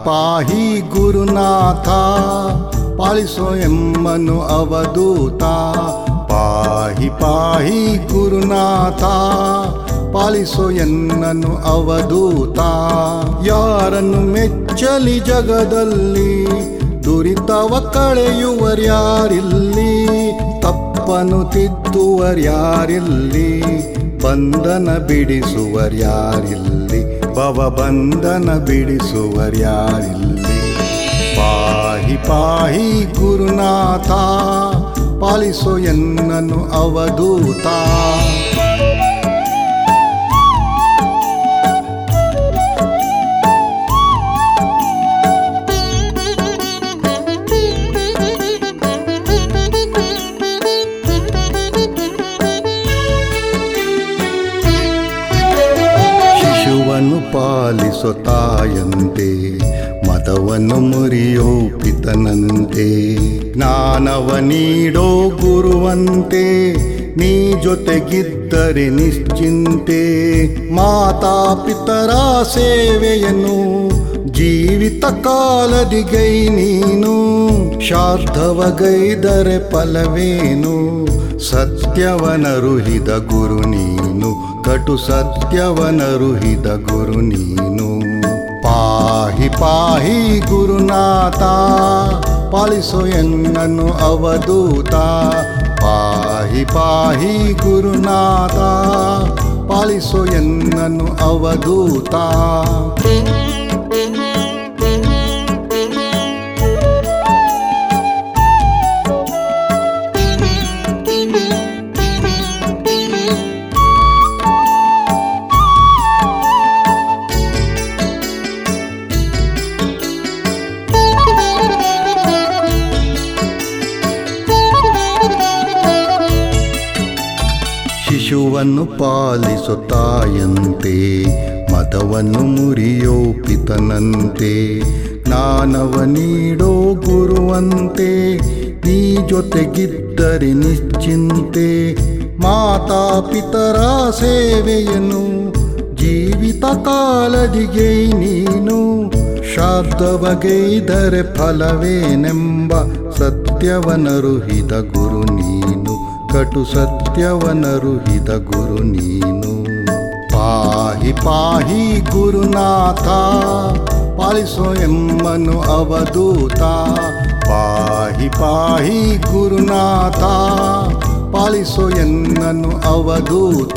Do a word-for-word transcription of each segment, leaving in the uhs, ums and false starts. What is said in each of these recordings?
ಪಾಹಿ ಗುರುನಾಥ ಪಾಲಿಸೋ ಎಮ್ಮನು ಅವಧೂತ. ಪಾಹಿ ಪಾಹಿ ಗುರುನಾಥ ಪಾಲಿಸೋ ಎನ್ನನು ಅವಧೂತ. ಯಾರನ್ನು ಮೆಚ್ಚಲಿ ಜಗದಲ್ಲಿ ದುರಿತವ ಕಳೆಯುವರ್ಯಾರಿಲ್ಲಿ. ತಪ್ಪನು ತಿದ್ದುವರ್ಯಾರಿಲ್ಲಿ ಬಂಧನ ಬಿಡಿಸುವರ್ಯಾರಿಲ್ಲಿ. ಭವ ಬಂಧನ ಬಿಡಿಸುವರ್ಯಾರಿಲ್ಲಿ. ಪಾಹಿ ಪಾಹಿ ಗುರುನಾಥ ಪಾಲಿಸೋ ಎನ್ನನು ಅವಧೂತ. ಶಿಶುವನ್ನು ಪಾಲಿಸೋ ತಾಯಂತೆ ಮತವನ್ನು ಮುರಿಯೋ ಪಿತನಂತೆ. ಜ್ಞಾನವ ನೀಡೋ ಗುರುವಂತೆ ನೀ ಜೊತೆಗಿದ್ದರೆ ನಿಶ್ಚಿಂತೆ. ಮಾತಾ ಪಿತರ ಸೇವೆಯನ್ನು ಜೀವಿತ ಕಾಲದಿಗೈ ನೀನು. ಶಾರ್ಧವಗೈದರೆ ಫಲವೇನು ಸತ್ಯವನರುಹಿದ ಗುರು ನೀನು. ಕಟು ಸತ್ಯವನರುಹಿದ ಗುರು ನೀನು. ಪಾಹಿ ಪಾಹಿ ಗುರುನಾಥ ಪಾಲಿಸೋ ಎನ್ನನು ಅವಧೂತ. ಪಾಹಿ ಪಾಹಿ ಗುರುನಾಥ ಪಾಲಿಸೋ ಎನ್ನನು ಅವಧೂತ. ಶಿಶುವನ್ನು ಪಾಲಿಸೋ ತಾಯಂತೆ ಮತವನ್ನು ಮುರಿಯೋ ಪಿತನಂತೆ. ಜ್ಞಾನವ ನೀಡೋ ಗುರುವಂತೆ ನೀ ಜೊತೆಗಿದ್ದರೆ ನಿಶ್ಚಿಂತೆ. ಮಾತಾ ಪಿತರ ಸೇವೆಯನ್ನು ಜೀವಿತ ಕಾಲದಿಗೈ ನೀನು. ಶ್ರಾದ್ದವಗೈದರೆ ಫಲವೇನೆಂಬ ಸತ್ಯವನರುಹಿದ ಗುರು ನೀನು. ಕಟು ಸತ್ಯವನರುಹಿದ ಗುರು ನೀನು. ಪಾಹಿ ಪಾಹಿ ಗುರುನಾಥ ಪಾಲಿಸೋ ಎಮ್ಮನು ಅವಧೂತ. ಪಾಹಿ ಪಾಹಿ ಗುರುನಾಥ ಪಾಲಿಸೋ ಎನ್ನನು ಅವಧೂತ.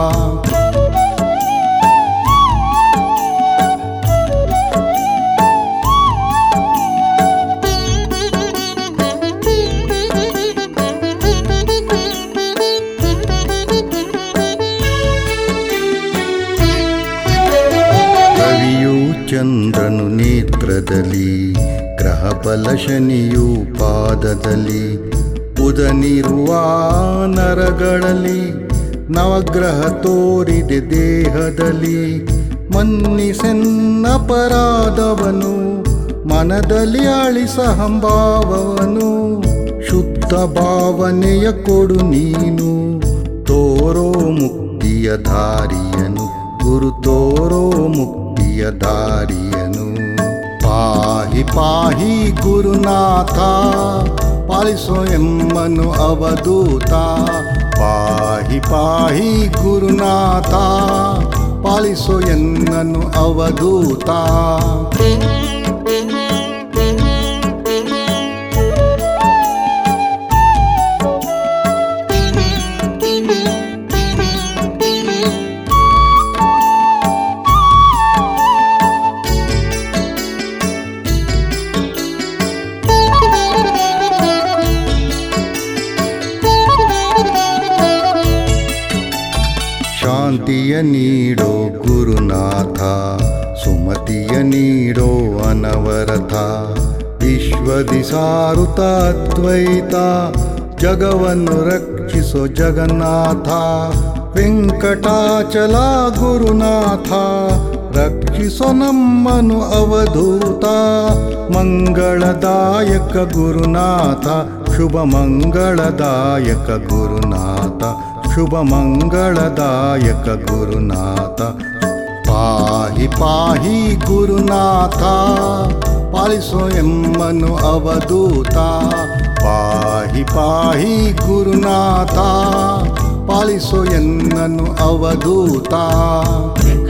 ಚಂದ್ರನು ನೇತ್ರದಲ್ಲಿ ಗ್ರಹಬಲ ಶನಿಯು ಪಾದದಲ್ಲಿ. ಬುಧನಿರುವ ನರಗಳಲ್ಲಿ ನವಗ್ರಹ ತೋರಿದೆ ದೇಹದಲ್ಲಿ. ಮನ್ನಿಸೆನ್ನಪರಾಧವನು ಮನದಲ್ಲಿ ಅಳಿಸಹಂಭಾವವನು. ಶುದ್ಧ ಭಾವನೆಯ ಕೊಡು ನೀನು ತೋರೋ ಮುಕ್ತಿಯ ದಾರಿಯನು. ಗುರು ತೋರೋ ಮುಕ್ತಿಯ ದಾರಿಯನು. ಪಾಹಿ ಪಾಹಿ ಗುರುನಾಥ ಪಾಲಿಸೋ ಎಮ್ಮನು ಅವಧೂತ. ಪಾಹಿ ಪಾಹಿ ಗುರುನಾಥ ಪಾಲಿಸೋ ಎನ್ನನು ಅವಧೂತ. ಶಾಂತಿಯ ನೀಡೋ ಗುರುನಾಥ ಸುಮತಿಯ ನೀಡೋ ಅನವರತ. ವಿಶ್ವದಿ ಸಾರುತ ಅದ್ವೈತ ಜಗವನ್ನು ರಕ್ಷಿಸೋ ಜಗನ್ನಾಥ. ವೆಂಕಟಾಚಲ ಗುರುನಾಥ ರಕ್ಷಿಸೋ ನಮ್ಮನು ಅವಧೂತ. ಮಂಗಳದಾಯಕ ಗುರುನಾಥ ಶುಭ ಮಂಗಳದಾಯಕ ಗುರುನಾಥ. ಶುಭ ಮಂಗಳದಾಯಕ ಗುರುನಾಥ. ಪಾಹಿ ಪಾಹಿ ಗುರುನಾಥ ಪಾಲಿಸೋ ಎಮ್ಮನು ಅವಧೂತ. ಪಾಹಿ ಪಾಹಿ ಗುರುನಾಥ ಪಾಲಿಸೋ ಎನ್ನನು ಅವಧೂತ.